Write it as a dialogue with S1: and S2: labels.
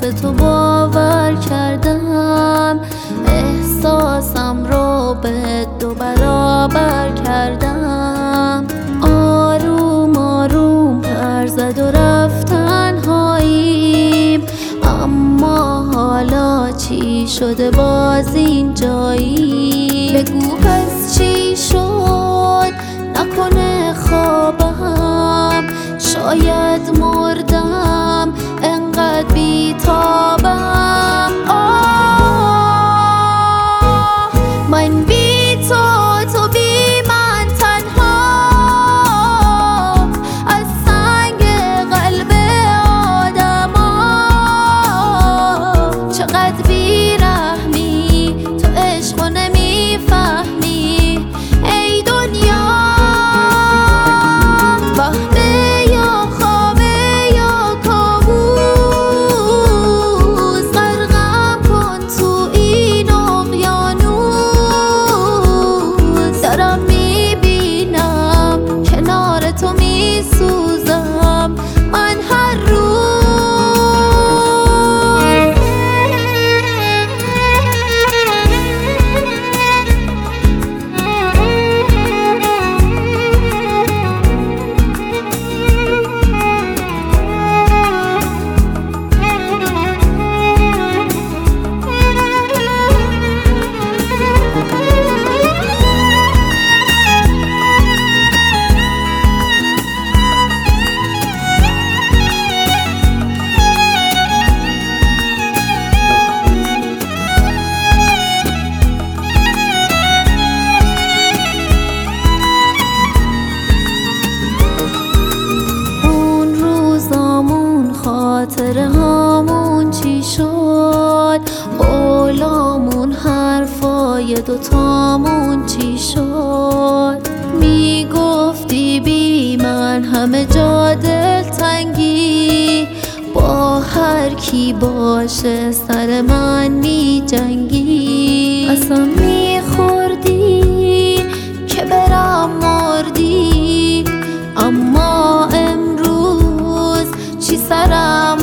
S1: تو باور کردم، احساسم رو به 2 برابر کردم. آروم آروم پر زد و رفت تنهاییم، اما حالا چی شده باز این جایی؟ بگو پس چی شد؟ نکنه خوابم، شاید مردم انقدر بیتابم. من بی تو بی من تنها، از سنگ قلب آدما. چقدر بیرحمی تو، عشق رو نمیفهمی ای دنیا. وهمه یا خوابه یا کابوس، غرقم کن تو این اقیانوس. دارم میبینم کنار تو میسوزم من هر روز. خاطره هامون چی شد؟ قولامون حرفای 2 تامون چی شد؟ میگفتی بی من همه جا دلتنگی، با هر کی باشه سر من میجنگی. قسم میخوردی که برم مردی، اما امروز چی سرم